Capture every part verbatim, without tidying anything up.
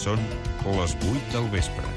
Són les vuit del vespre.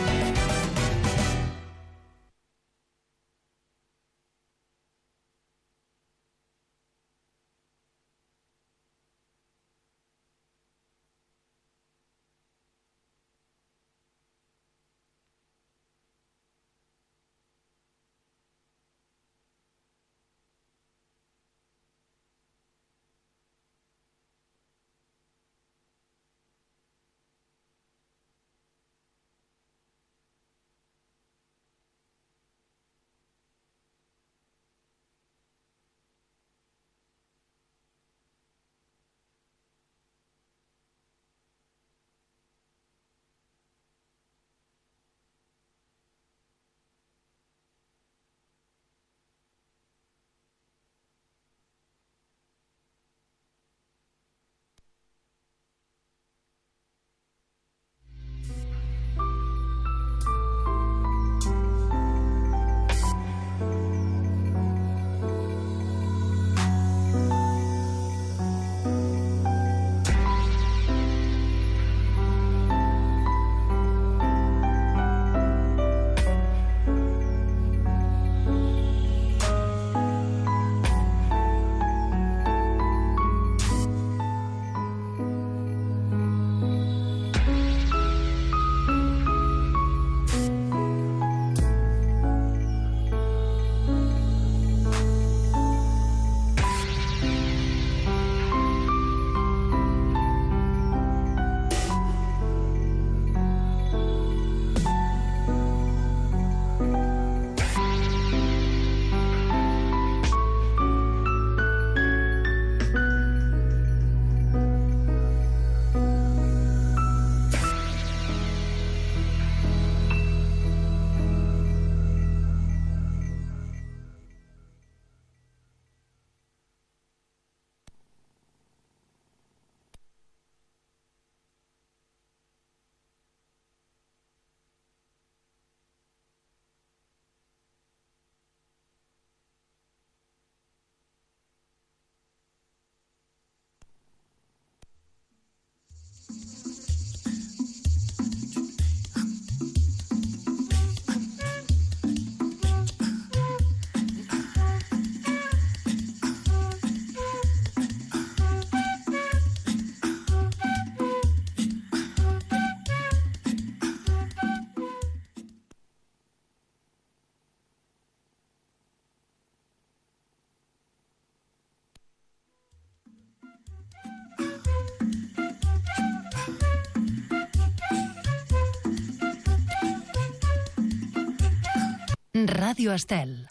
Ràdio Estel.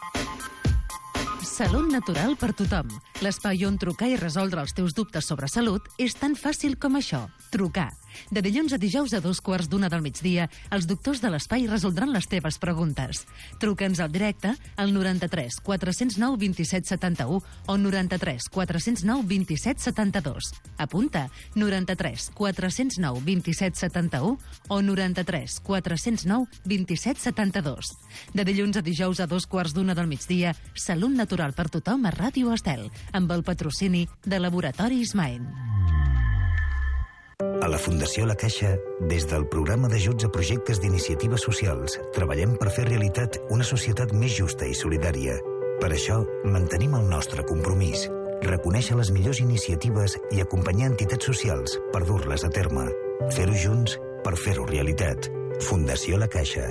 Salut natural per tothom. L'espai on trucar i resoldre els teus dubtes sobre salut és tan fàcil com això. Trucar. De dilluns a dijous a dos quarts d'una del migdia, els doctors de l'espai resoldran les teves preguntes. Truca'ns al directe al noranta-tres quatre zero nou vint set setanta-u o noranta-tres quatre zero nou vint set setanta-dos. Apunta, noranta-tres quatre zero nou vint set setanta-u o noranta-tres quatre zero nou vint set setanta-dos. De dilluns a dijous a dos quarts d'una del migdia, Salut natural per tothom a Ràdio Estel, amb el patrocini de Laboratoris Maen. A la Fundació La Caixa, des del programa d'ajuts a projectes d'iniciatives socials, treballem per fer realitat una societat més justa i solidària. Per això, mantenim el nostre compromís, reconèixer les millors iniciatives i acompanyar entitats socials per dur-les a terme. Fer-ho junts per fer-ho realitat. Fundació La Caixa.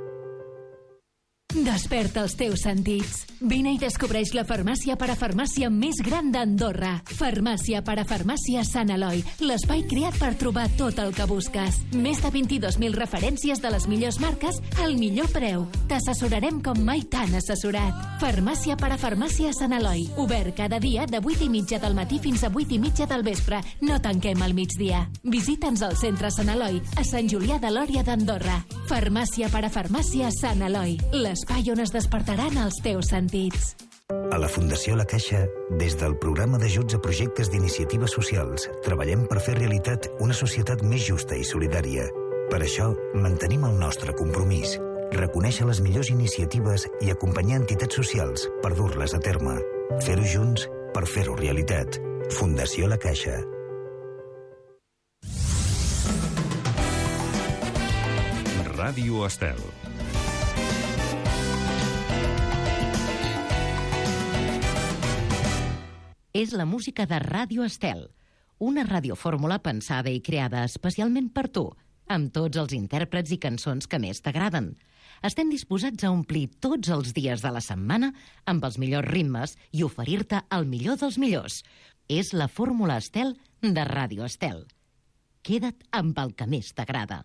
Desperta els teus sentits. Vine i descobreix la farmàcia parafarmàcia més gran d'Andorra. Farmàcia parafarmàcia Sant Eloi, l'espai creat per trobar tot el que busques. Més de vint-i-dos mil referències de les millors marques al millor preu. T'assessorarem com mai t'han assessorat. Farmàcia parafarmàcia Sant Eloi, obert cada dia de vuit i mitja del matí fins a vuit i mitja del vespre. No tanquem al migdia. Visita'ns al centre Sant Eloi, a Sant Julià de Lòria d'Andorra. Farmàcia parafarmàcia Sant Eloi, l'espai on es despertaran els teus sentits. A la Fundació La Caixa, des del programa d'ajuts a projectes d'iniciatives socials, treballem per fer realitat una societat més justa i solidària. Per això, mantenim el nostre compromís, reconèixer les millors iniciatives i acompanyar entitats socials per dur-les a terme. Fer-ho junts per fer-ho realitat. Fundació La Caixa. Ràdio Estel. És la música de Ràdio Estel, una radiofórmula pensada i creada especialment per tu, amb tots els intèrprets i cançons que més t'agraden. Estem disposats a omplir tots els dies de la setmana amb els millors ritmes i oferir-te el millor dels millors. És la fórmula Estel de Ràdio Estel. Queda't amb el que més t'agrada.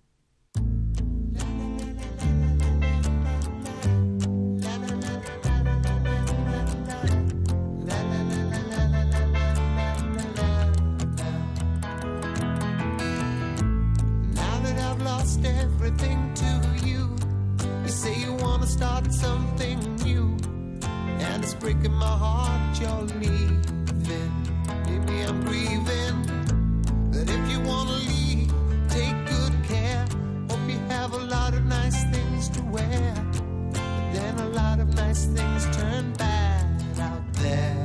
Everything to you. You say you want to start something new, and it's breaking my heart you're leaving. Maybe I'm grieving, but if you want to leave, take good care. Hope you have a lot of nice things to wear, but then a lot of nice things turn bad out there.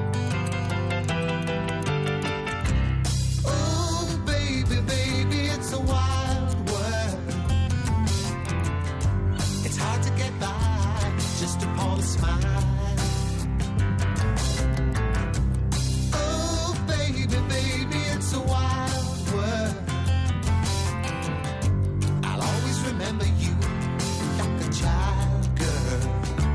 Oh baby, baby, it's a wild just upon a smile. Oh, baby, baby, it's a wild world. I'll always remember you like a child, girl.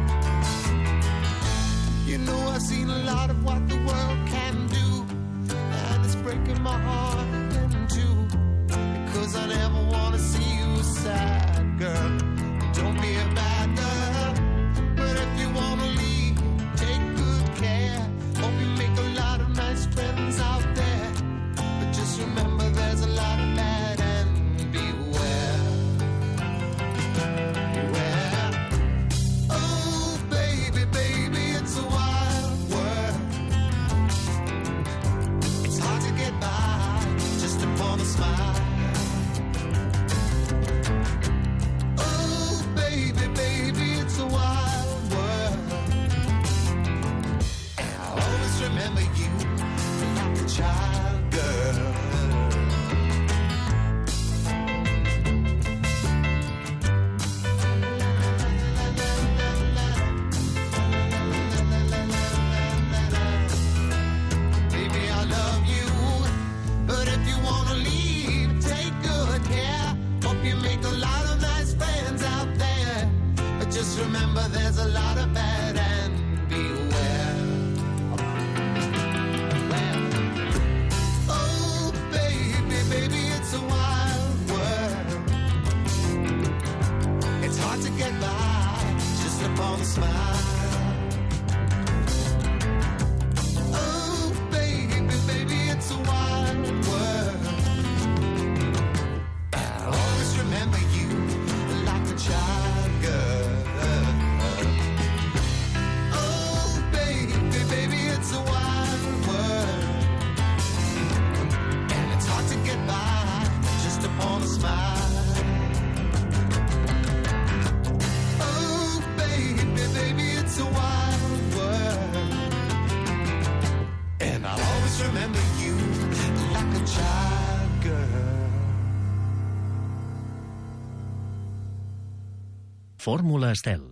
You know I've seen a lot of what the world can do, and it's breaking my heart in two, because I never want to see you sad, girl. Don't be a bad girl, but if you wanna leave, take good care. Hope you make a lot of nice friends out there, but just remember there's a lot of bad and beware. Beware. Oh baby, baby, it's a wild world. It's hard to get by just upon a smile. Baby, baby, it's a wild world, and I'll always remember you like a child, girl. Baby, I love you, but if you wanna leave, take good care. Hope you make a lot of nice friends out there, but just remember there's a lot of bad and beware. Oh baby, baby, it's a wild world. It's hard to get by just upon a smile. Oh baby, baby, it's a wild world. I'll always remember you like a child, girl. Oh baby, baby, it's a wild world, and it's hard to get by just upon a smile. Oh baby, baby, it's a wild world, and I'll always remember you like a child, girl. Fórmula Estel.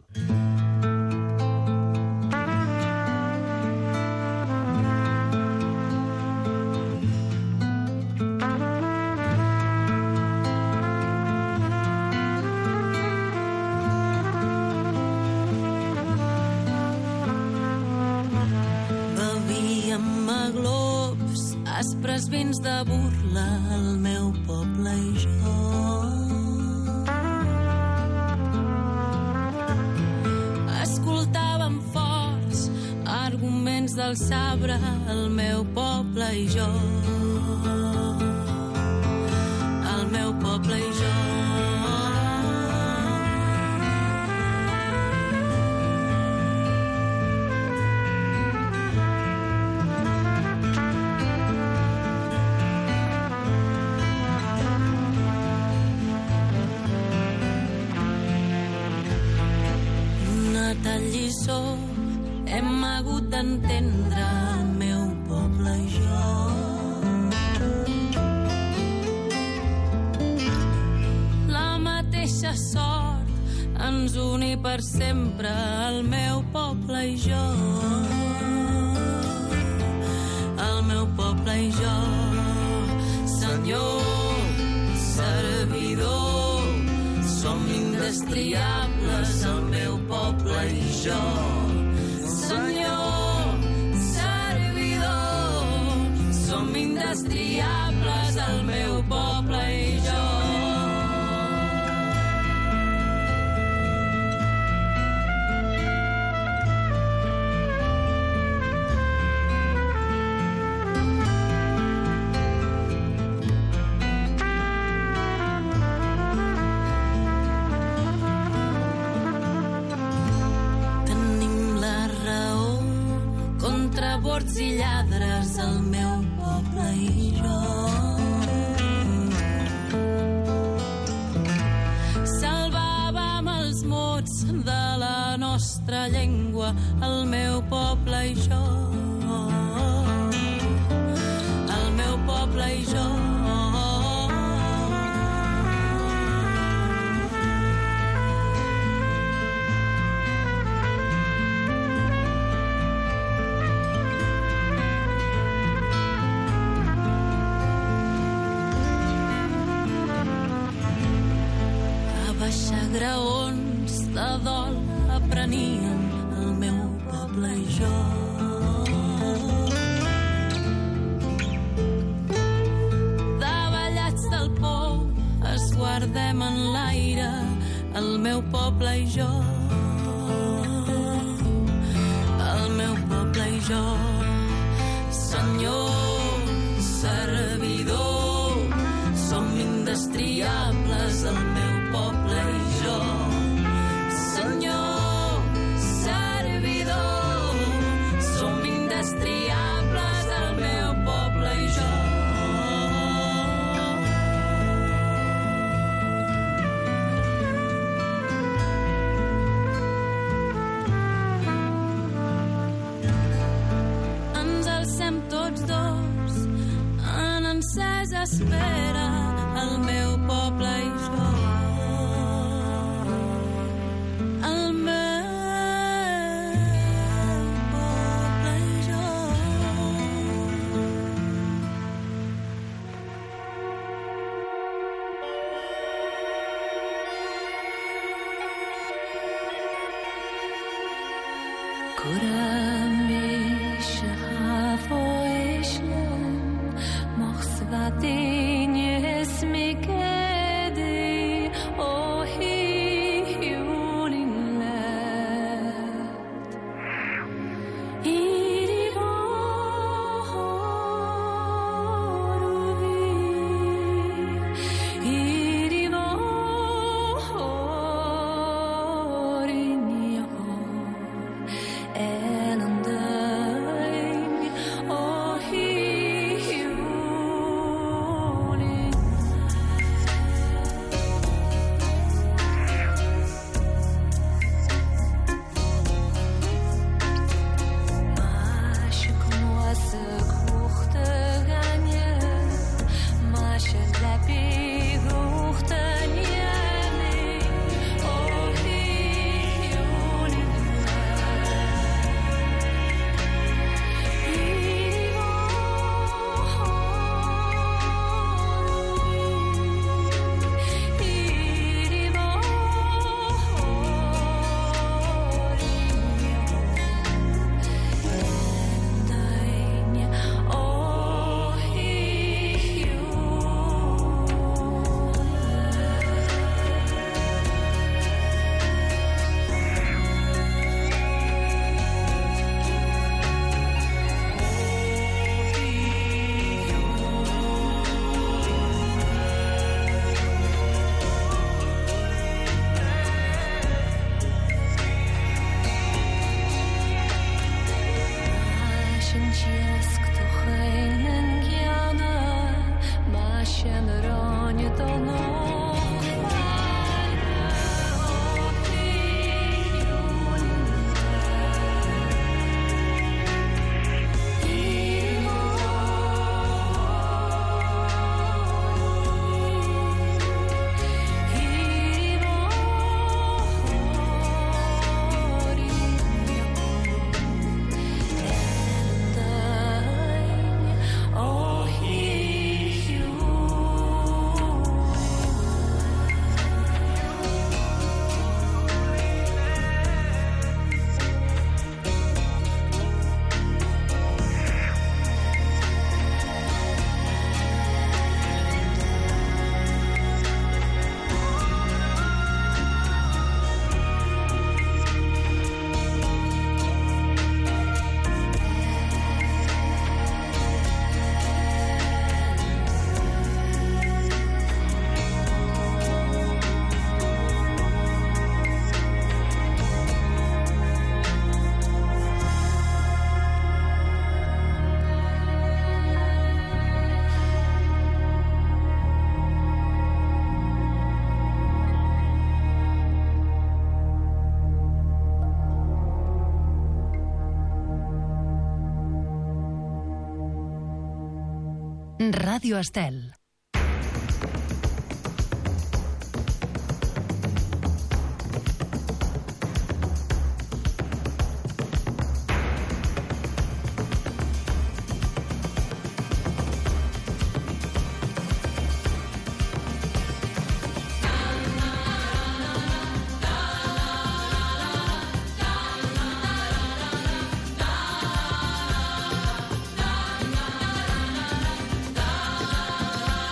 Bevíem a globs, aspres vins de burla, el meu poble i jo. Escoltàvem forts arguments del sabre, el meu poble i jo. El meu poble i jo. Lliçó hem hagut d'entendre el meu poble i jo. La mateixa sort ens uni per sempre el meu poble i jo. El meu poble i jo. Senyor, servidor, som indestriables, el meu poble i jo. Senyor, servidor, som indestriables, el meu poble i jo. Bords i lladres, el meu poble i jo. Salvàvem els mots de la nostra llengua, el meu poble i jo. El meu poble i jo. Graons de dol apreníem el meu poble i jo. Davallats del pou es guardem en l'aire el meu poble i jo. El meu poble i jo. Senyor, servidor, som indestriables, el meu poble i jo. Senyor, servidor, som indestriables, el meu poble i jo. Ens alcem tots dos en encesa espera, el meu poble i jo. Ràdio Estel. La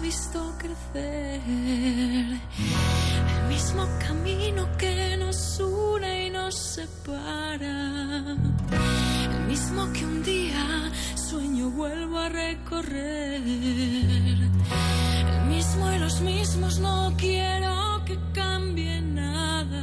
visto crecer, el mismo camino que nos une y nos separa, el mismo que un día sueño vuelvo a recorrer, el mismo y los mismos, no quiero que cambie nada.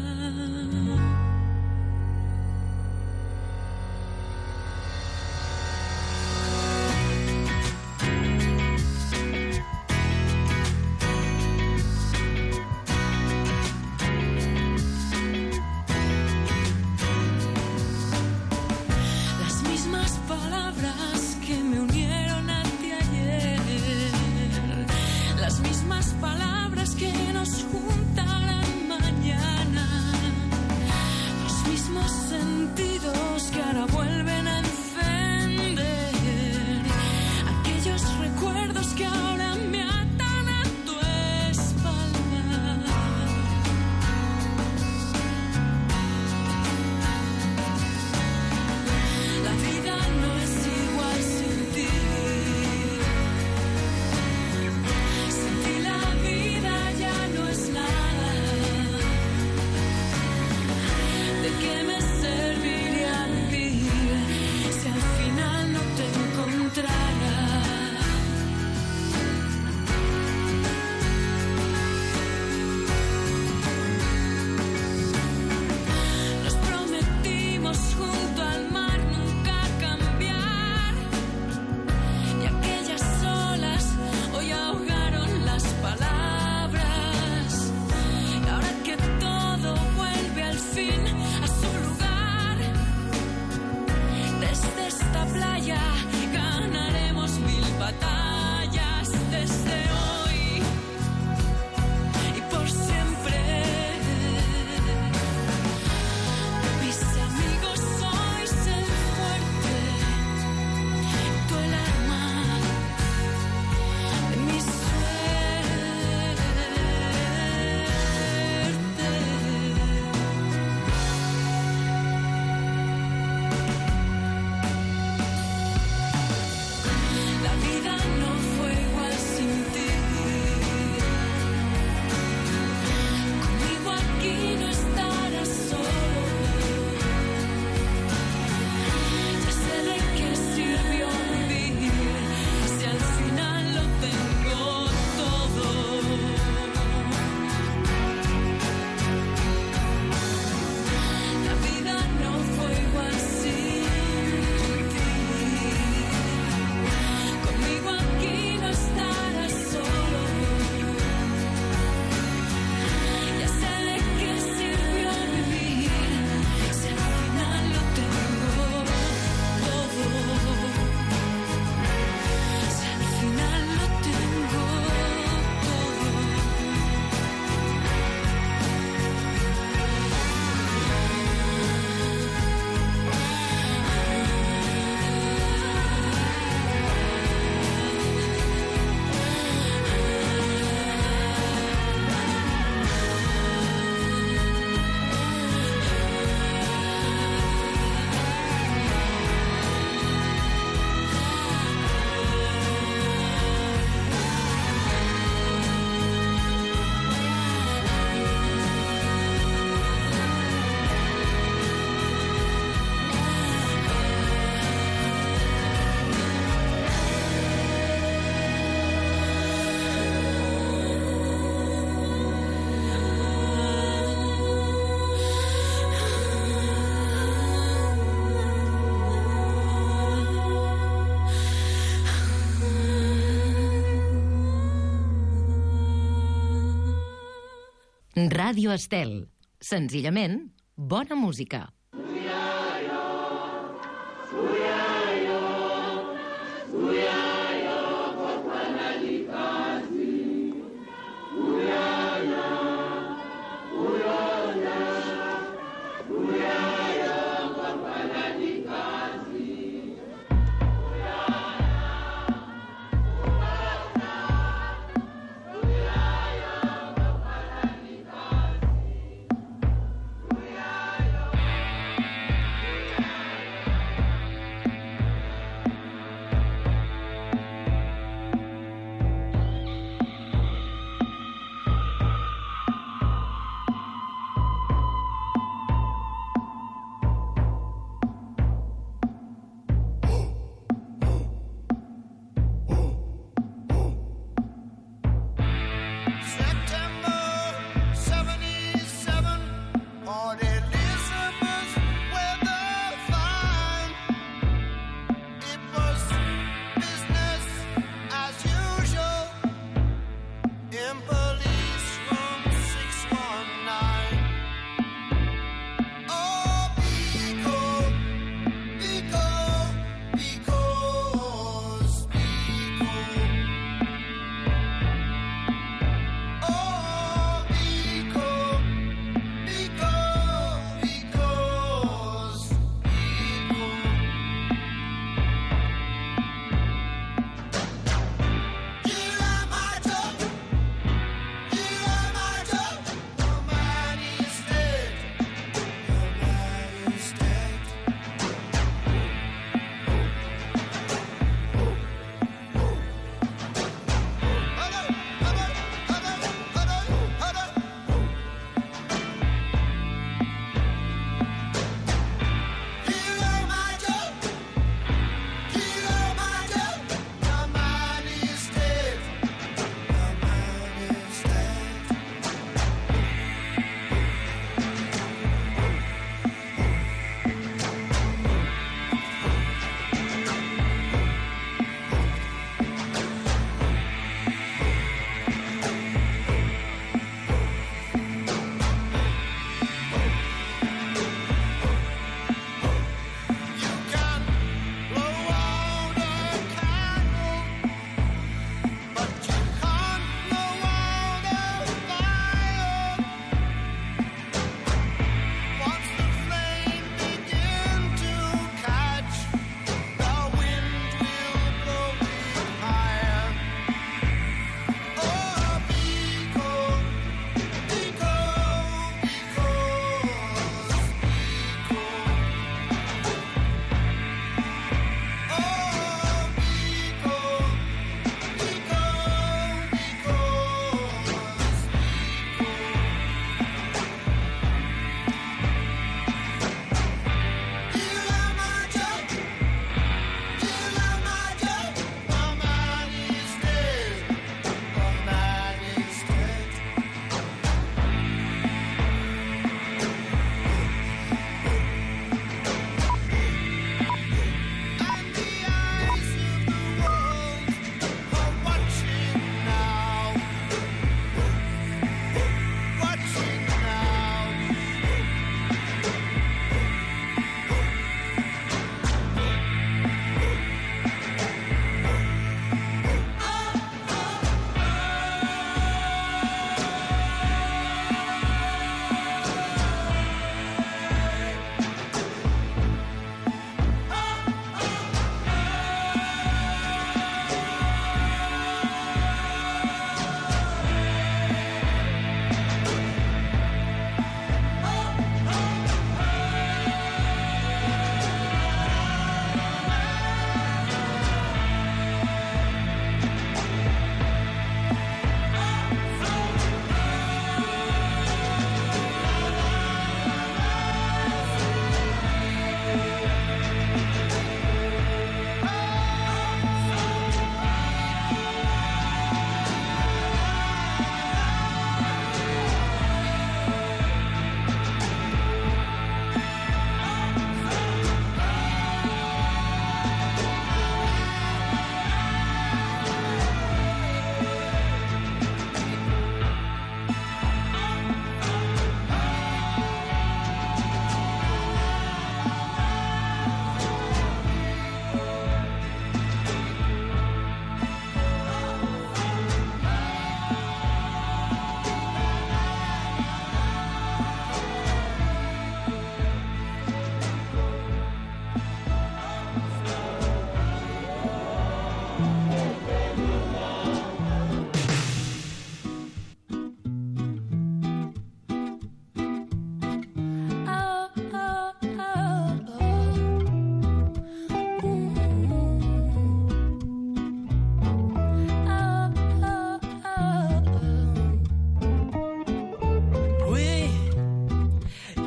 Ràdio Estel. Senzillament, bona música.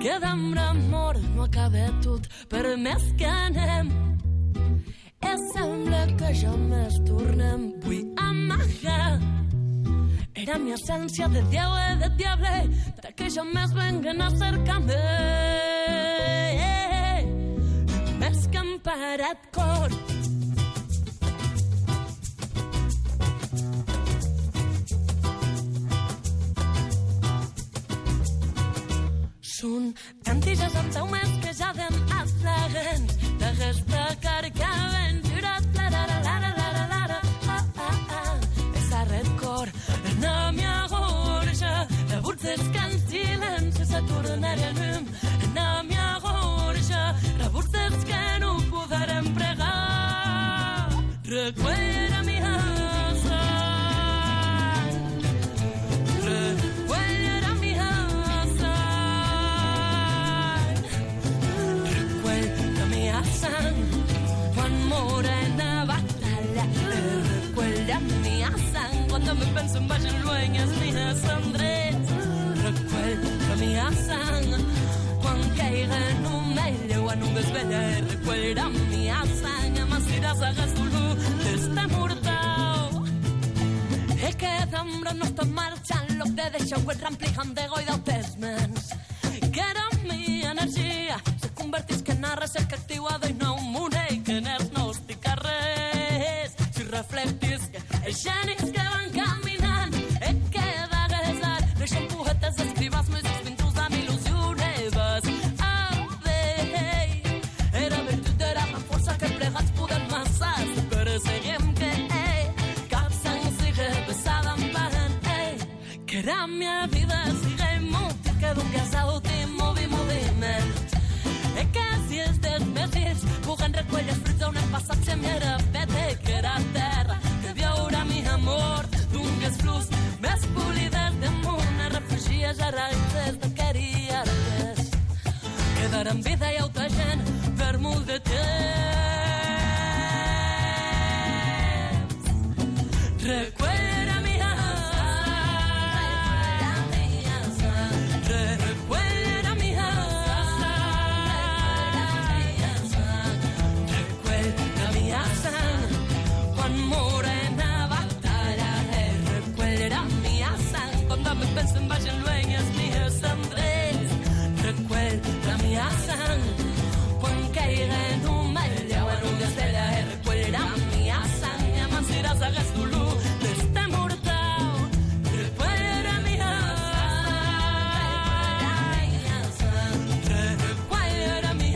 que d'amor no acaba tot, per més que anem. I sembla que jamés tornem. Vull amagar. Era mi essència de diable, de diable, de que jamés venguen a cercar-me. Més que em parat cor. Són tantilles amb teu més que ja dem aflagants de respectar que ben jurat la la la la la la la la ah ah ah esa red cor na mia gorja la burtes can silenci se tornarà llum na mia gorja la burtes que no podrem pregar recuerda mi casa recuerda mi casa recuerda mi sang quan morena batalla recuerda mi sang cuando me penso en vayan lueñas mías andrés recuerda mi sang quan caiga en un medio o en un desvella recuerda mi sang amasiràs a gasolo d'este mortal e que d'ambra no està marxant lo que deixa ho et ramplijan de goi d'autesmens que era mi energia se convertís que en recerca activada i no un monell que n'és no estic a res si reflectis que els genis que van caminant e que d'aguesar deixen poetes escribas més pintus de m'il·lusioneves ah, bé era virtut era la força que plegats podem massar perseguim que eh, cap sang siga besada en pan eh, que era mia vida siga inútil que d'un dia s'autim movi moviment e que si els desmesits puguen recollir els fruits d'un passat se m'era pete que era terra que viure mi amor d'unes flus més polides de món a refugies a raïces de queriartes quedar en vida i altra gent per molt de temps recuerda mi morena batalla eh, recuerda mi sang cuando me penso en vayan lueñas mías andrés recuerda mi sang quan caiga en un medio o en un desvella eh, recuerda mi sang y amasiràs a gasolo d'este mortal recuerda mi sang recuerda mi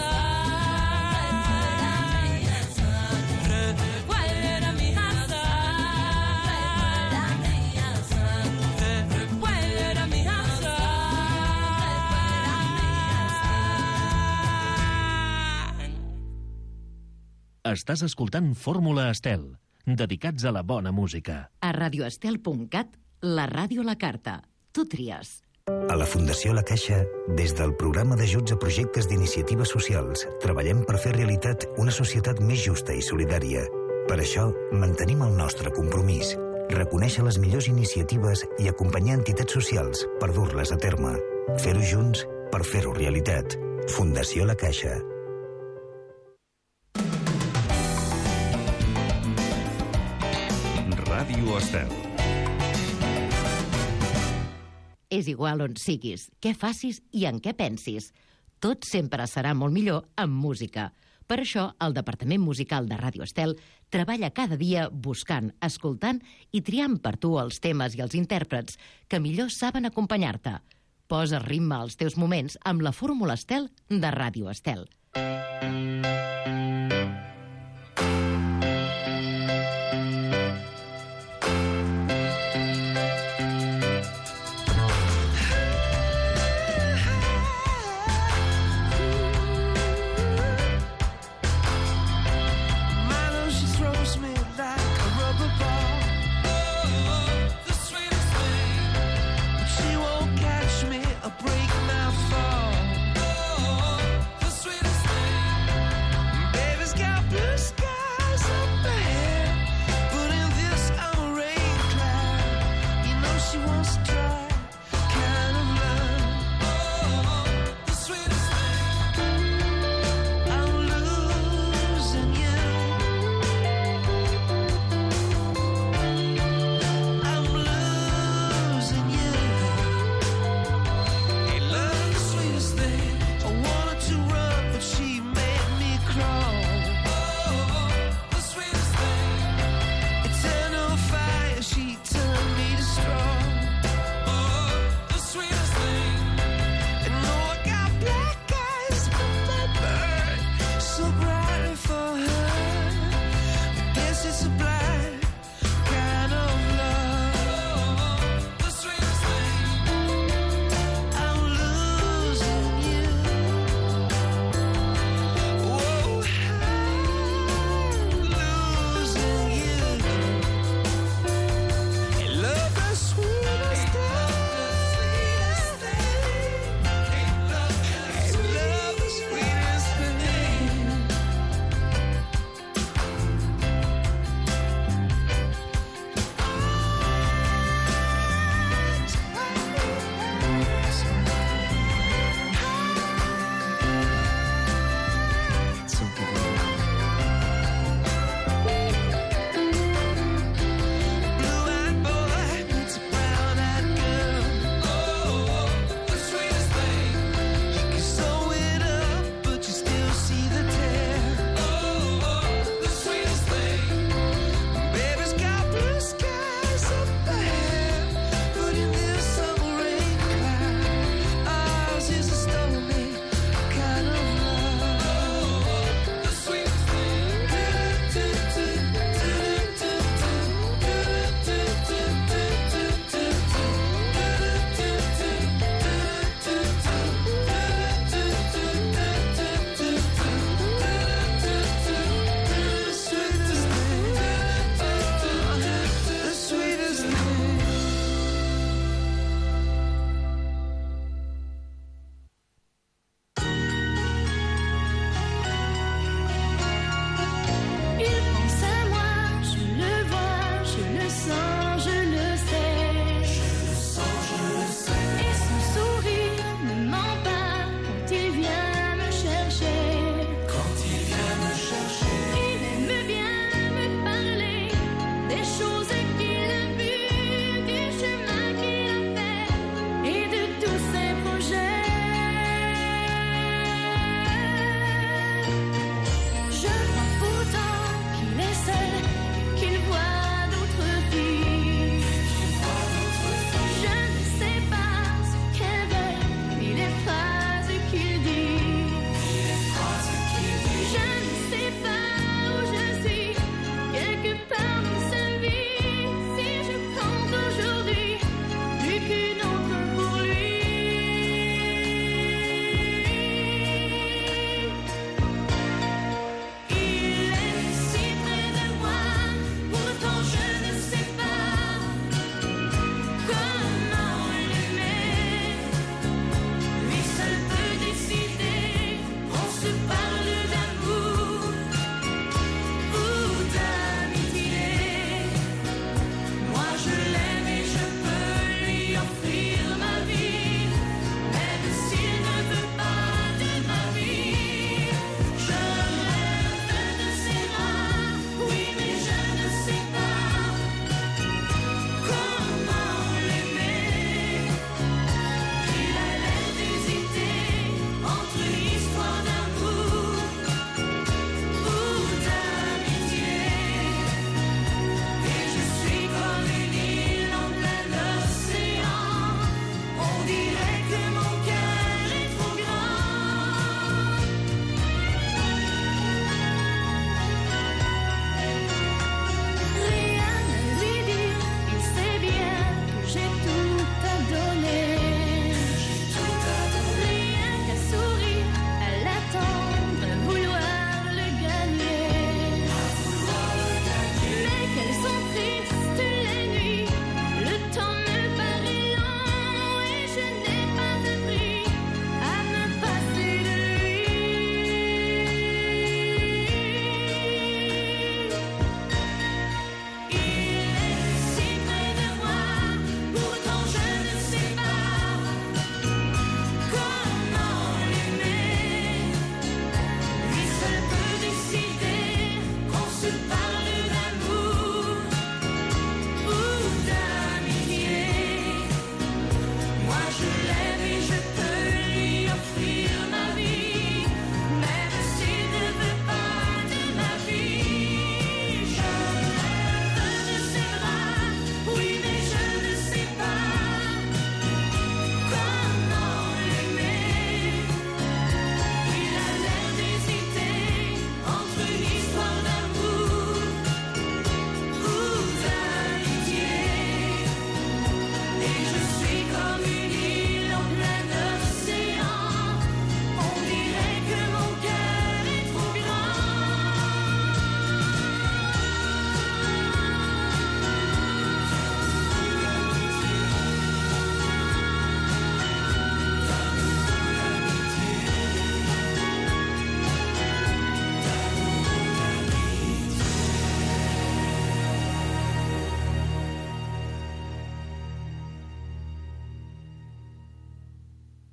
Estàs escoltant Fórmula Estel, dedicats a la bona música. A radioestel punt cat, la ràdio a la carta. Tu tries. A la Fundació La Caixa, des del programa d'ajuts a projectes d'iniciatives socials, treballem per fer realitat una societat més justa i solidària. Per això, mantenim el nostre compromís, reconèixer les millors iniciatives i acompanyar entitats socials per dur-les a terme. Fer-ho junts per fer-ho realitat. Fundació La Caixa. Ràdio Estel. És igual on siguis, què facis i en què pensis. Tot sempre serà molt millor amb música. Per això, el Departament Musical de Ràdio Estel treballa cada dia buscant, escoltant i triant per tu els temes i els intèrprets que millor saben acompanyar-te. Posa ritme als teus moments amb la Fórmula Estel de Ràdio Estel. Break my fall. Oh, the sweetest thing.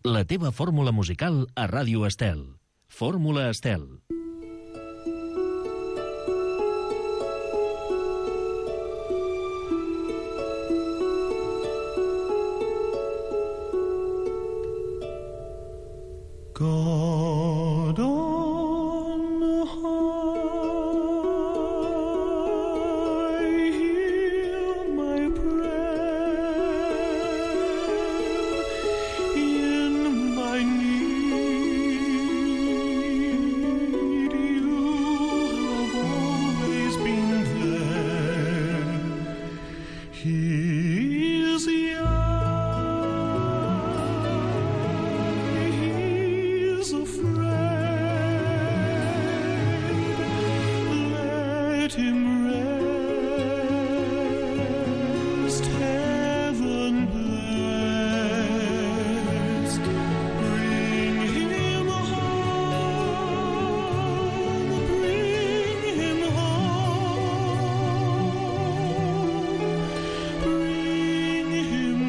La teva fórmula musical a Ràdio Estel. Fórmula Estel. God on high, hear my prayer. In my need, you have always been there. He is young. A friend, let him rest, heaven blessed. Bring him home, bring him home, bring him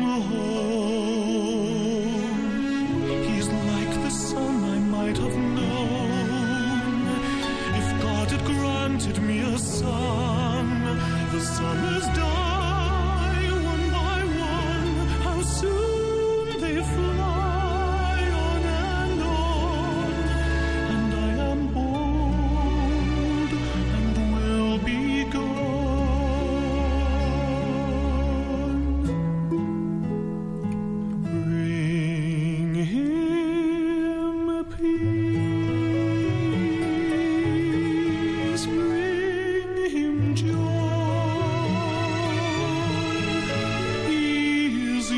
home. He's like the sun I might have known if God had granted me a son. The summers die one by one, how soon they fly on and on, and I am old and will be gone. Bring him peace, bring him joy. He is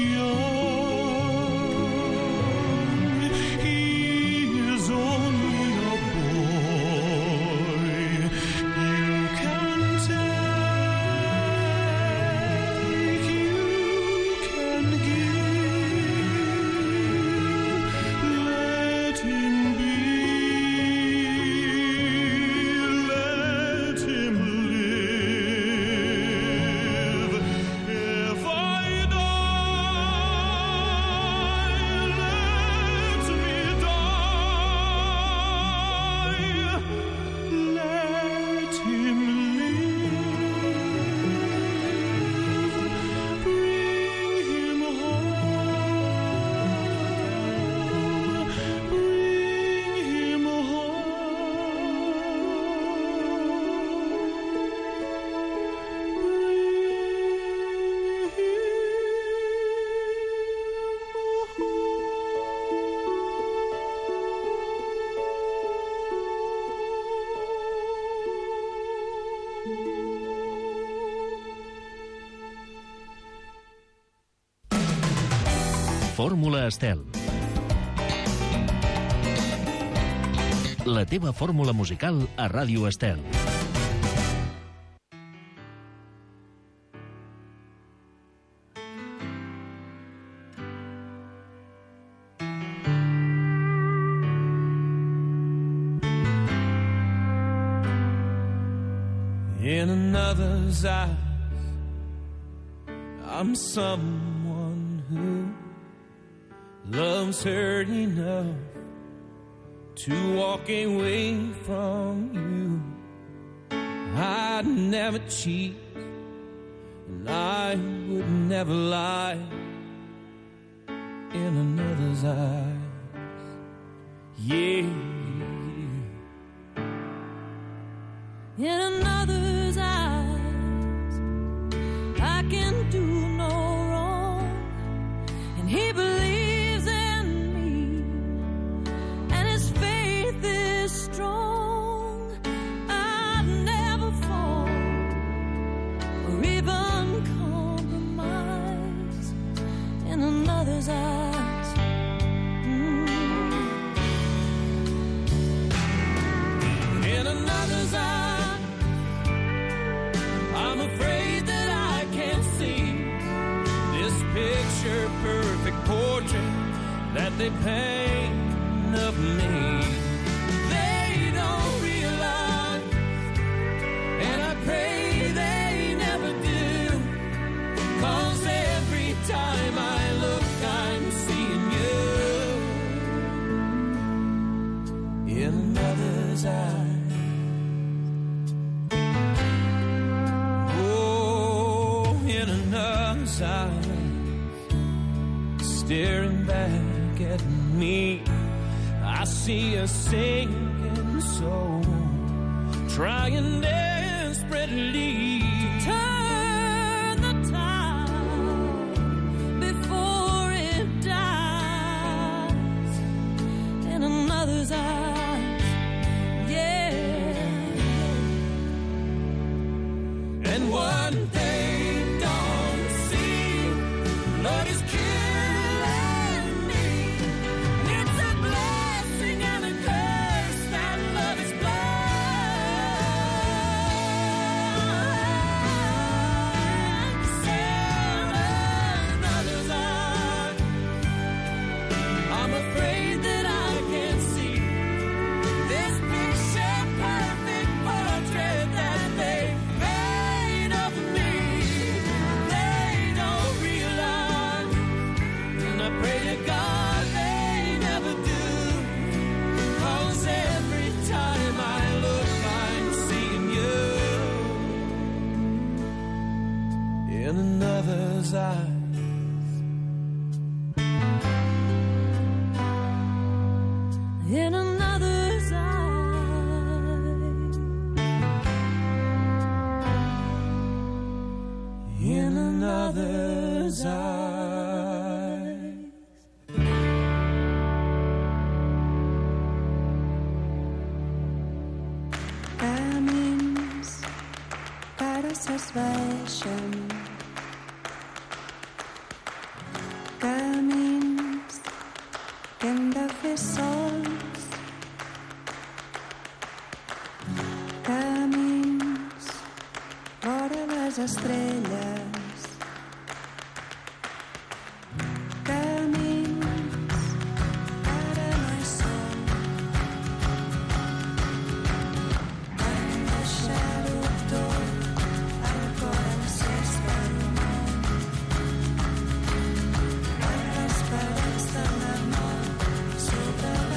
young, he is only a boy. You can take, you can give. Let him be, let him live. If I die, let me die. Let him live. Bring him home, bring him Fórmula Estel. La teva fórmula musical a Ràdio Estel. In another's eyes, I'm someone who loves her enough to walk away from you. I'd never cheat, and I would never lie in another's eyes. Yeah. In another's eyes, I can do no wrong, and he believes in me, and his faith is strong. I'd never fall or even compromise in another's eyes. Mm. In another's eyes, I'm afraid that I can't see this picture perfect portrait that they paint of me. They don't realize, and I pray they never do, 'cause every time I look I'm seeing you. staring back at me. I see a sinking soul trying desperately to turn the tide before it dies in another's eyes, yeah. And what they don't see, love is killing me. It's a blessing and a curse that love is blind. Seven others are. I'm afraid that I can't see this picture perfect portrait that they made of me. They don't realize, and I pray to God they never do, 'cause every time I look I'm seeing you in another's eyes. In another's eyes. In another's eyes. Camins que ara s'esvaeixen, camins que hem de fer sols, camins vora les estrelles, camins que ara no hi són. Hem deixat-ho tot, el cor encès pel món, amb les parets de la mort sobre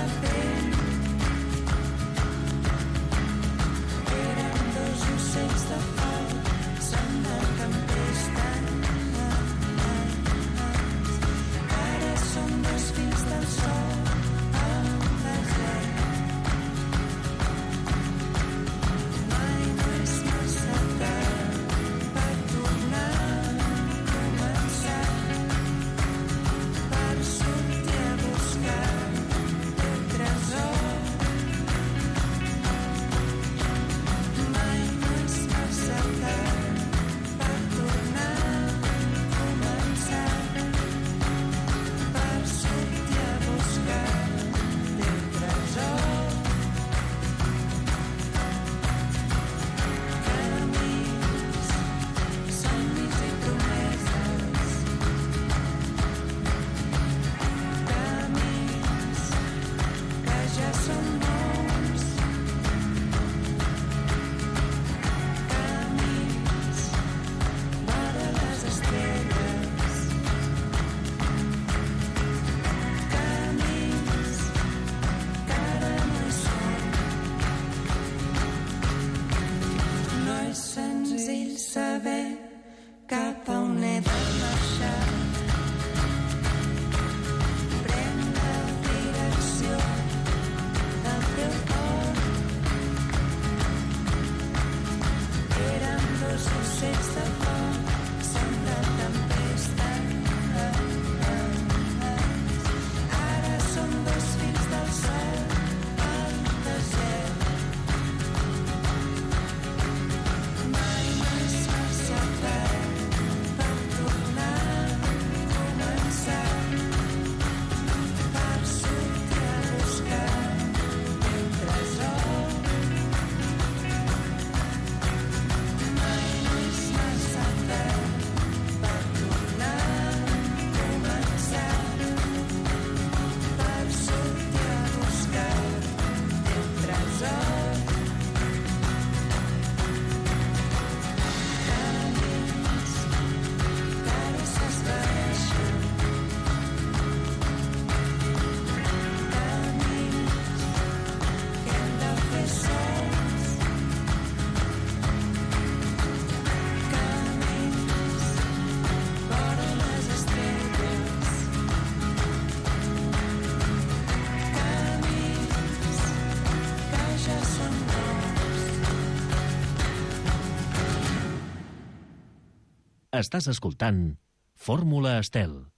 Estàs escoltant Fórmula Estel.